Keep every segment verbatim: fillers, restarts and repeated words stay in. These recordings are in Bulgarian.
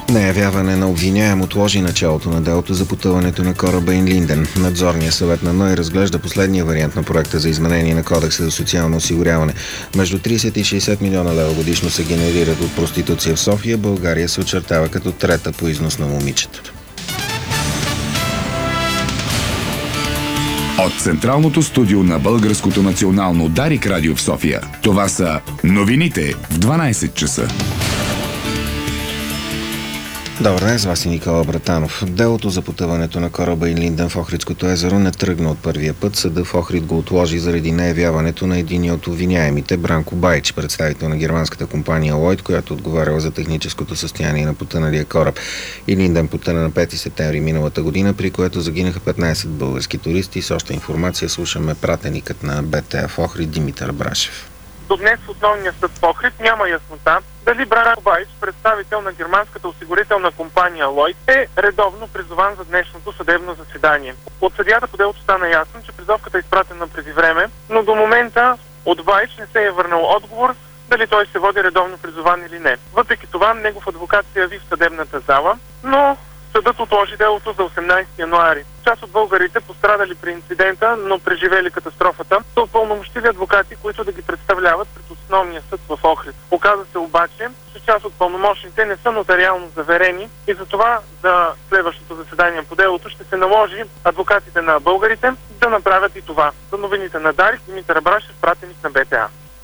Неявяване на обвиняем отложи началото на делото за потъването на кораба Ин Линден. Надзорният съвет на НОИ разглежда последния вариант на проекта за изменение на Кодекса за социално осигуряване. Между трийсет и шейсет милиона лева годишно се генерират от проституция в София. България се очертава като трета по износ на момичета. От Централното студио на Българското национално Дарик радио в София. Това са новините в дванайсет часа. Добър ден, с вас е Никола Братанов. Делото за потъването на кораба Ин Линден в Охридското езеро не тръгна от първия път. Съдът в Охрид го отложи заради неявяването на единия от обвиняемите, Бранко Баич, представител на германската компания Лойд, която отговаряла за техническото състояние на потъналия кораб. Ин Линден потъна на пети септември миналата година, при което загинаха петнайсет български туристи. С още информация слушаме пратеникът на БТА в Охрид Димитър Брашев. До днес в основния съд в Охрид няма яснота дали Бранко Баич, представител на германската осигурителна компания Лойд, е редовно призован за днешното съдебно заседание. От съдията по делото стана ясно, че призовката е изпратена преди време, но до момента от Баич не се е върнал отговор дали той се води редовно призован или не. Въпреки това, негов адвокат се яви в съдебната зала, но съдът отложи делото за осемнайсети януари. Част от българите, пострадали при инцидента, но преживели катастрофата, са упълномощили адвокати, които да ги представляват пред основния съд в Охрид. Оказа се обаче, че част от пълномощните не са нотариално заверени и затова за следващото заседание по делото ще се наложи адвокатите на българите да направят и това. За новините на Дарик, Димитър Брашев, пратеник на БТА.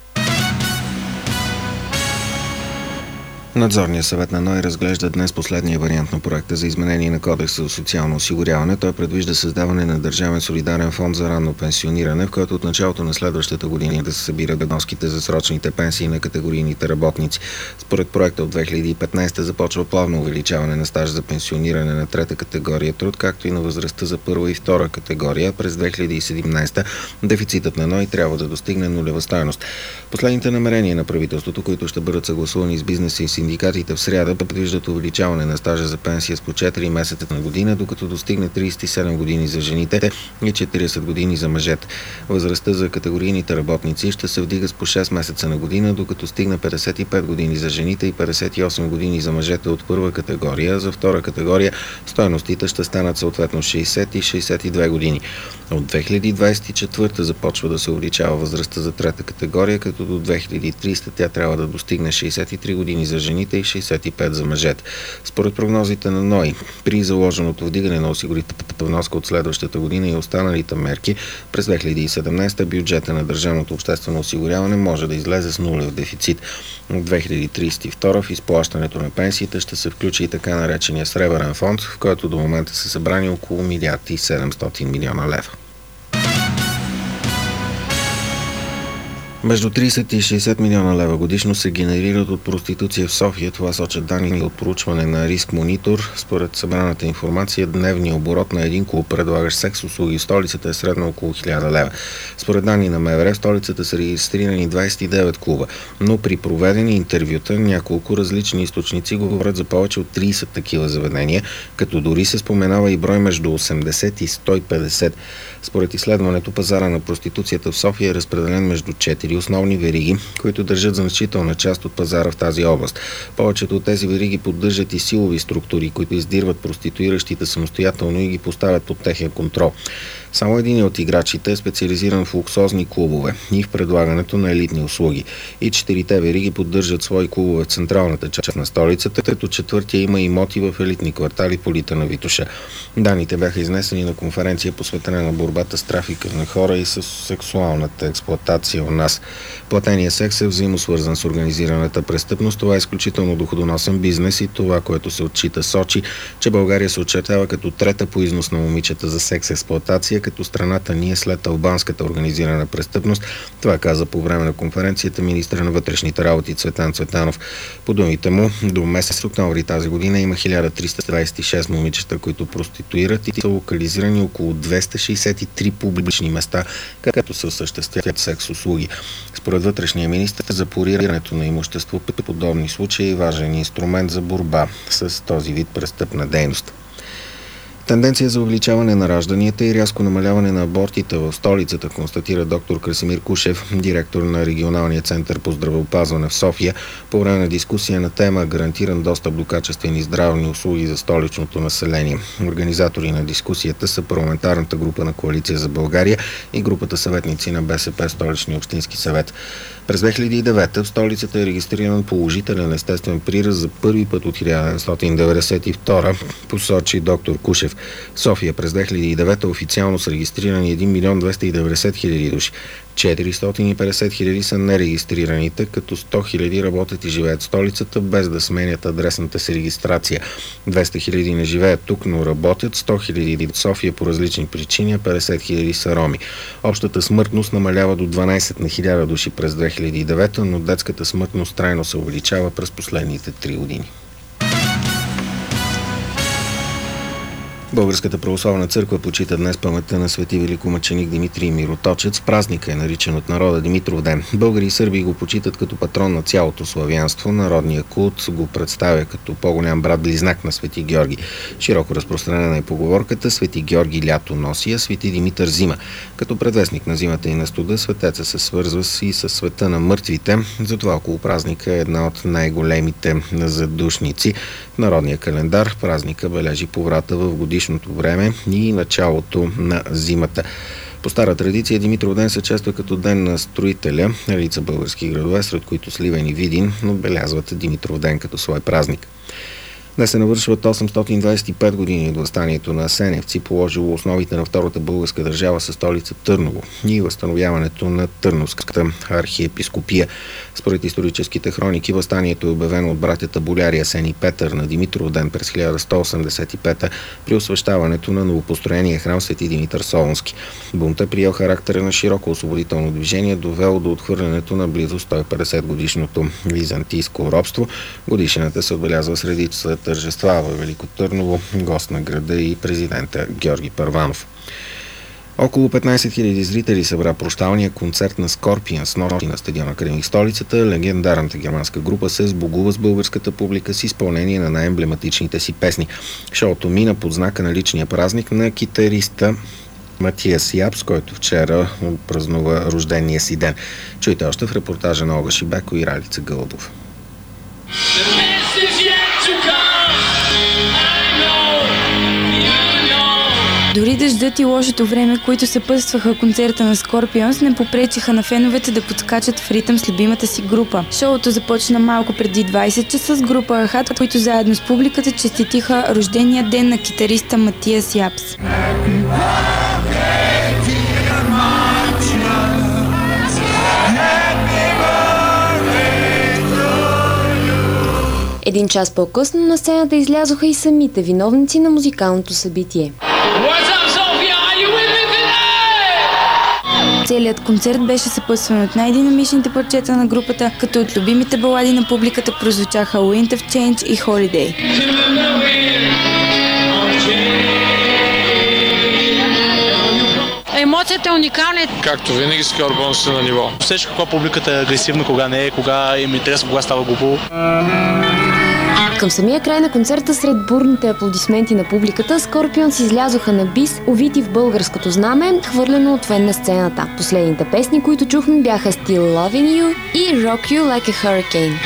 Надзорният съвет на НОИ разглежда днес последния вариант на проекта за изменение на Кодекса за социално осигуряване. Той предвижда създаване на Държавен солидарен фонд за ранно пенсиониране, в който от началото на следващата година да се събират вноските за срочните пенсии на категорийните работници. Според проекта от две хиляди и петнайсета започва плавно увеличаване на стаж за пенсиониране на трета категория труд, както и на възрастта за първа и втора категория. През две хиляди и седемнайсета дефицитът на НОИ трябва да достигне нулева стойност. Последните намерения на правителството, които ще бъдат съгласувани с бизнеса и синдикатите в сряда, предвиждат увеличаване на стажа за пенсия с по четири месеца на година, докато достигне трийсет и седем години за жените и четирийсет години за мъжете. Възрастта за категорийните работници ще се вдига с по шест месеца на година, докато стигне петдесет и пет години за жените и петдесет и осем години за мъжете от първа категория. За втора категория стойностите ще станат съответно шейсет и шейсет и две години. От две хиляди двайсет и четвърта започва да се увеличава възрастта за трета категория, като до две хиляди и трийсета тя трябва да достигне шейсет и три години за жените и шейсет и пет за мъжете. Според прогнозите на НОИ, при заложеното вдигане на осигурителната вноска от следващата година и останалите мерки, през две хиляди и седемнайсета бюджета на Държавното обществено осигуряване може да излезе с нулев дефицит. От две хиляди трийсет и втора в изплащането на пенсиите ще се включи и така наречения Сребърен фонд, в който до момента са събрани около милиард и седемстотин милиона лева. Между трийсет и шейсет милиона лева годишно се генерират от проституция в София. Това сочат данни от проучване на Риск Монитор. Според събраната информация, дневният оборот на един клуб, предлагащ секс услуги в столицата, е средно около хиляда лева. Според данни на МВР в столицата са регистрирани двайсет и девет клуба, но при проведени интервюта няколко различни източници говорят за повече от трийсет такива заведения, като дори се споменава и брой между осемдесет и сто и петдесет. Според изследването, пазара на проституцията в София е разпределен между четири основни вериги, които държат значителна част от пазара в тази област. Повечето от тези вериги поддържат и силови структури, които издирват проституиращите самостоятелно и ги поставят под техен контрол. Само един от играчите е специализиран в луксозни клубове и в предлагането на елитни услуги. И четирите вериги поддържат свои клубове в централната част на столицата, като четвъртия има имоти в елитни квартали по улицата на Витоша. Данните бяха изнесени на конференция, посветена на борбата с трафика на хора и с сексуалната експлоатация у нас. Платеният секс е взаимосвързан с организираната престъпност. Това е изключително доходоносен бизнес и това, което се отчита, сочи, че България се очертава като трета по износ на момичета за секс експлоатация, като страната ни е след албанската организирана престъпност. Това каза по време на конференцията министър на вътрешните работи Цветан Цветанов. По думите му, до месец октомври тази година има хиляда триста двайсет и шест момичета, които проституират и са локализирани около двеста шейсет и три публични места, където се осъществяват секс услуги. Според вътрешния министър, запорирането на имущество по подобни случаи е важен инструмент за борба с този вид престъпна дейност. Тенденция за увеличаване на ражданията и рязко намаляване на абортите в столицата, констатира доктор Красимир Кушев, директор на регионалния център по здравеопазване в София, по време на дискусия на тема гарантиран достъп до качествени здравни услуги за столичното население. Организатори на дискусията са парламентарната група на Коалиция за България и групата съветници на БСП Столичния общински съвет. През две хиляди и девета в столицата е регистриран положителен естествен прираст за първи път от хиляда деветстотин деветдесет и втора, посочи доктор Кушев. В София през две хиляди и девета официално са регистрирани един милион двеста и деветдесет хиляди души. четиристотин и петдесет хиляди са нерегистрираните, като сто хиляди работят и живеят в столицата без да сменят адресната си регистрация. двеста хиляди не живеят тук, но работят, сто хиляди в София по различни причини, петдесет хиляди са роми. Общата смъртност намалява до дванадесет на хиляда души през две хиляди и девета, но детската смъртност трайно се увеличава през последните три години. Българската православна църква почита днес паметта на свети великомъченик Димитрий Мироточец. Празникът е наричан от народа Димитров ден. Българи и сърби го почитат като патрон на цялото славянство. Народният култ го представя като по-голям брат-близнак на свети Георги. Широко разпространена е поговорката «Свети Георги лято носи, а свети Димитър зима». Като предвестник на зимата и на студа, светеца се свързва и със света на мъртвите. Затова около празника е една от най-големите задушници. В народния календар празника бележи поврата в годишното време и началото на зимата. По стара традиция Димитров ден се чества като ден на строителя. Редица български градове, сред които Сливен и Видин, отбелязват Димитров ден като свой празник. Днес се навършват осемстотин двадесет и пет години от въстанието на Асеневци, положило основите на втората българска държава със столица Търново и възстановяването на Търновската архиепископия. Според историческите хроники, въстанието е обявено от братята боляри Асен и Петър на Димитров ден през хиляда сто осемдесет и пета при освещаването на новопостроения храм Свети Димитър Солунски. Бунтът приел характера на широко освободително движение, довело до отхвърлянето на близо сто и петдесет годишното византийско робство. Годишнината се отбелязва с редица тържества във Велико Търново, гост на града и президента Георги Първанов. Около петнадесет хиляди зрители събра прощалния концерт на Скорпионс нощи на стадион Академик столицата. Легендарната германска група се сбогува с българската публика с изпълнение на най-емблематичните си песни. Шоуто мина под знака на личния празник на китариста Матиас Япс, който вчера празнува рождения си ден. Чуйте още в репортажа на Олга Шибеко и Ралица Гълъбов. Дори дъждът и лошото време, които съпътстваха концерта на Скорпионс, не попречиха на феновете да подскачат в ритъм с любимата си група. Шоуто започна малко преди двадесет часа с група Ахат, които заедно с публиката честитиха рождения ден на китариста Матиас Япс. Един час по-късно на сцената излязоха и самите виновници на музикалното събитие. Целият концерт беше съпътстван от най-динамичните парчета на групата, като от любимите балади на публиката прозвучаха Wind of Change и Holiday. Емоцията е уникална. Както винаги Скорпионс са на ниво. Усеща кога публиката е агресивна, кога не е, кога им интересно, кога става глупо. Към самия край на концерта, сред бурните аплодисменти на публиката, Скорпионс излязоха на бис, увити в българското знаме, хвърлено отвен на сцената. Последните песни, които чухме, бяха Still Loving You и Rock You Like a Hurricane.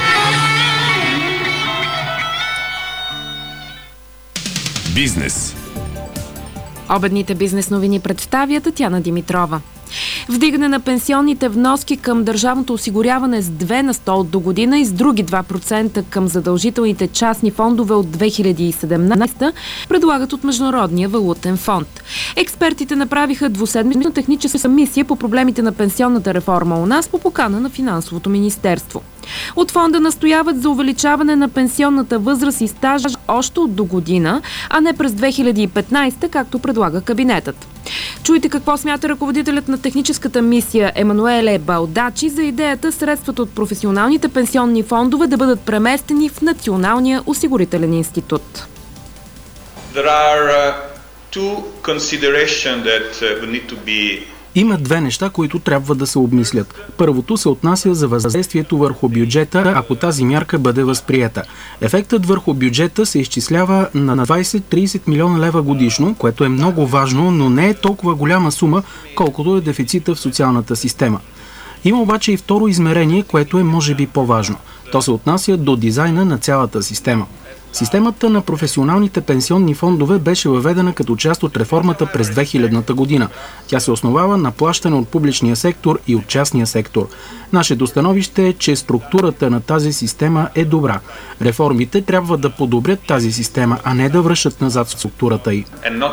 Бизнес. Обедните бизнес новини представя Татяна Димитрова. Вдигане на пенсионните вноски към държавното осигуряване с две на сто от до година и с други два процента към задължителните частни фондове от две хиляди и седемнадесета предлагат от Международния валутен фонд. Експертите направиха двуседмична техническа мисия по проблемите на пенсионната реформа у нас по покана на Финансовото министерство. От фонда настояват за увеличаване на пенсионната възраст и стаж още от до година, а не през две хиляди и петнадесета, както предлага кабинетът. Чуйте какво смята ръководителят на техническата мисия Емануеле Балдачи за идеята средствата от професионалните пенсионни фондове да бъдат преместени в Националния осигурителен институт. There are uh, two considerations that uh, we need to be Има две неща, които трябва да се обмислят. Първото се отнася за въздействието върху бюджета, ако тази мярка бъде възприета. Ефектът върху бюджета се изчислява на двайсет до трийсет милиона лева годишно, което е много важно, но не е толкова голяма сума, колкото е дефицита в социалната система. Има обаче и второ измерение, което е може би по-важно. То се отнася до дизайна на цялата система. Системата на професионалните пенсионни фондове беше въведена като част от реформата през две хилядната година. Тя се основава на плащане от публичния сектор и от частния сектор. Нашето становище е, че структурата на тази система е добра. Реформите трябва да подобрят тази система, а не да връщат назад структурата й.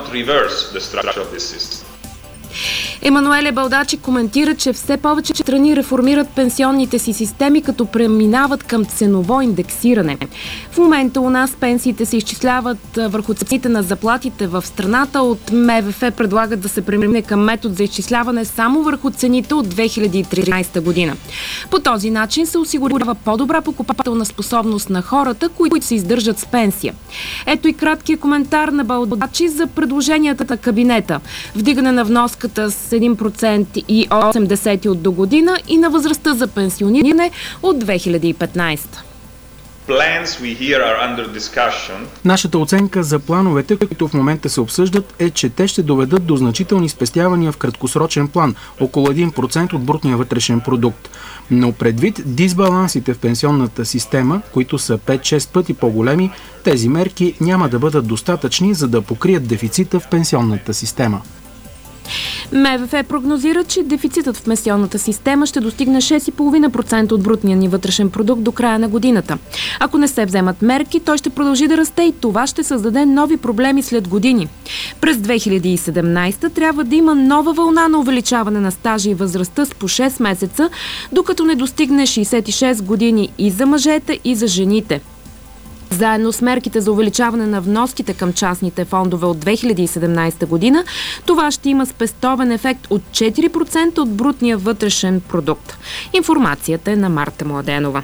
Емануеле Балдачи коментира, че все повече страни реформират пенсионните си системи, като преминават към ценово индексиране. В момента у нас пенсиите се изчисляват върху цените на заплатите в страната. От МВФ предлагат да се премине към метод за изчисляване само върху цените от две хиляди и тринайсета година. По този начин се осигурява по-добра покупателна способност на хората, които се издържат с пенсия. Ето и краткият коментар на Балдачи за предложенията на кабинета. Вдигане на вноската с един процент и осем десети от до година и на възрастта за пенсиониране от две хиляди и петнайсета. Нашата оценка за плановете, които в момента се обсъждат, е, че те ще доведат до значителни спестявания в краткосрочен план, около един процент от брутния вътрешен продукт. Но предвид дисбалансите в пенсионната система, които са пет-шест пъти по-големи, тези мерки няма да бъдат достатъчни, за да покрият дефицита в пенсионната система. МВФ прогнозира, че дефицитът в пенсионната система ще достигне шест цяло и пет процента от брутния ни вътрешен продукт до края на годината. Ако не се вземат мерки, той ще продължи да расте и това ще създаде нови проблеми след години. През две хиляди и седемнайсета трябва да има нова вълна на увеличаване на стажа и възрастта с по шест месеца, докато не достигне шейсет и шест години и за мъжете, и за жените. Заедно с мерките за увеличаване на вноските към частните фондове от две хиляди и седемнайсета година, това ще има спестовен ефект от четири процента от брутния вътрешен продукт. Информацията е на Марта Младенова.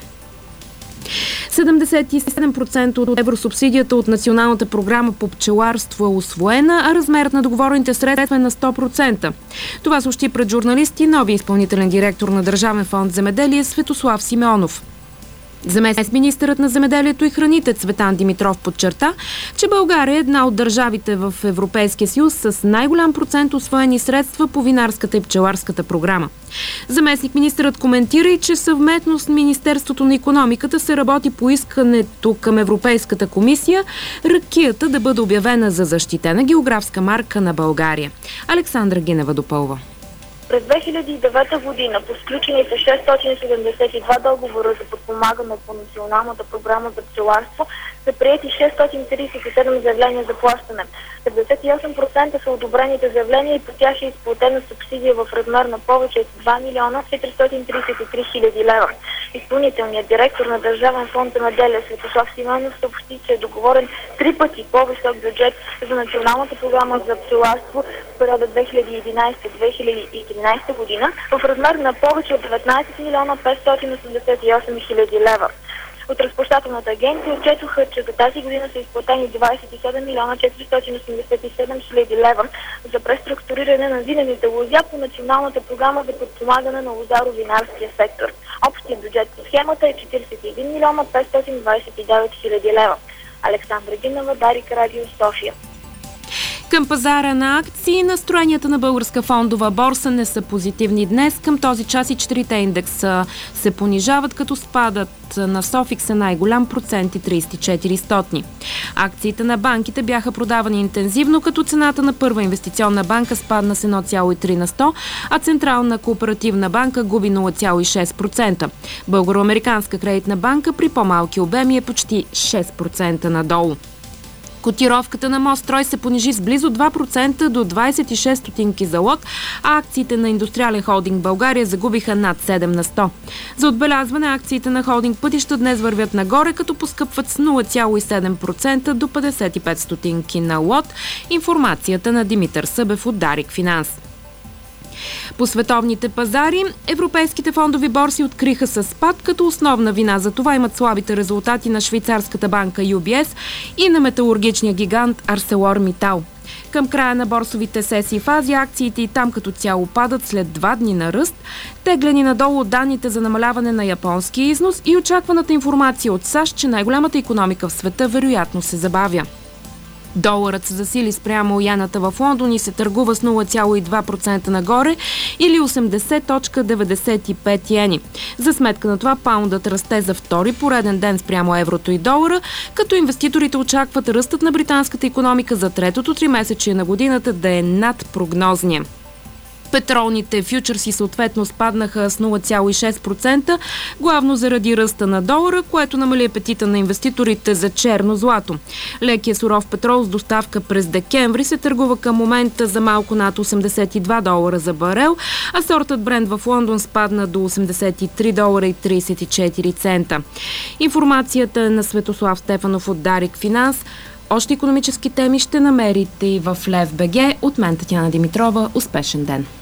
седемдесет и седем процента от евросубсидията от Националната програма по пчеларство е усвоена, а размерът на договорените средства е на сто процента. Това съобщи пред журналисти нови изпълнителен директор на Държавен фонд земеделие Светослав Симеонов. Заместник министърът на земеделието и храните Цветан Димитров подчерта, че България е една от държавите в Европейския съюз с най-голям процент усвоени средства по винарската и пчеларската програма. Заместник министърът коментира и, че съвместно с Министерството на икономиката се работи по искането към Европейската комисия ракията да бъде обявена за защитена географска марка на България. Александра Гинева допълва. През две хиляди и девета година по сключените шестстотин седемдесет и два договора за подпомагане по Националната програма за пчеларство са приети шестстотин трийсет и седем заявления за плащане. петдесет и осем процента са одобрените заявления и по тях е изплатена субсидия в размер на повече от два милиона четиристотин трийсет и три хиляди лева. Изпълнителният директор на Държавен фонд земеделие Светослав Симеонов съобщи, че е договорен три пъти по-висок бюджет за Националната програма за пчеларство в периода две хиляди и единайсета - две хиляди и тринайсета година в размер на повече от деветнайсет милиона петстотин осемдесет и осем хиляди лева. От разплащателната агенция отчетоха, че за тази година са изплатени двайсет и седем милиона четиристотин осемдесет и седем хиляди лева за преструктуриране на винените лозя по Националната програма за подпомагане на лозаро-винарския сектор. Общият бюджет по схемата е четирийсет и един милиона петстотин двайсет и девет хиляди лева. Александра Гинева, Дарик Радио, София. Към пазара на акции настроенията на Българска фондова борса не са позитивни днес. Към този час и четирите индекса се понижават, като спадат на Софикс е най-голям процент и трийсет и четири стотни. Акциите на банките бяха продавани интензивно, като цената на Първа инвестиционна банка спадна с едно цяло и три на сто, а Централна кооперативна банка губи нула цяло и шест процента. Българо-американска кредитна банка при по-малки обеми е почти шест процента надолу. Котировката на Мострой се понижи с близо два процента до двайсет и шест стотинки за лот, а акциите на Индустриален холдинг България загубиха над седем на сто. За отбелязване акциите на холдинг Пътища днес вървят нагоре, като поскъпват с нула цяло и седем процента до петдесет и пет стотинки на лот. Информацията на Димитър Събев от Дарик Финанс. По световните пазари, европейските фондови борси откриха със спад, като основна вина за това имат слабите резултати на швейцарската банка Ю Би Ес и на металургичния гигант ArcelorMittal. Към края на борсовите сесии в Азия акциите и там като цяло падат след два дни на ръст, теглени надолу от данните за намаляване на японския износ и очакваната информация от САЩ, че най-голямата икономика в света вероятно се забавя. Доларът се засили спрямо яната в Лондон и се търгува с нула цяло и две процента нагоре или осемдесет цяло деветдесет и пет йени. За сметка на това паундът расте за втори пореден ден спрямо еврото и долара, като инвеститорите очакват ръстът на британската икономика за третото тримесечие на годината да е над прогнозния. Петролните фьючерси съответно спаднаха с нула цяло и шест процента, главно заради ръста на долара, което намали апетита на инвеститорите за черно злато. Лекия суров петрол с доставка през декември се търгува към момента за малко над осемдесет и два долара за барел, а сортът Брент в Лондон спадна до осемдесет и три долара и тридесет и четири цента. Информацията на Светослав Стефанов от Дарик Финанс. Още икономически теми ще намерите и в Лев точка би джи. От мен Татяна Димитрова. Успешен ден!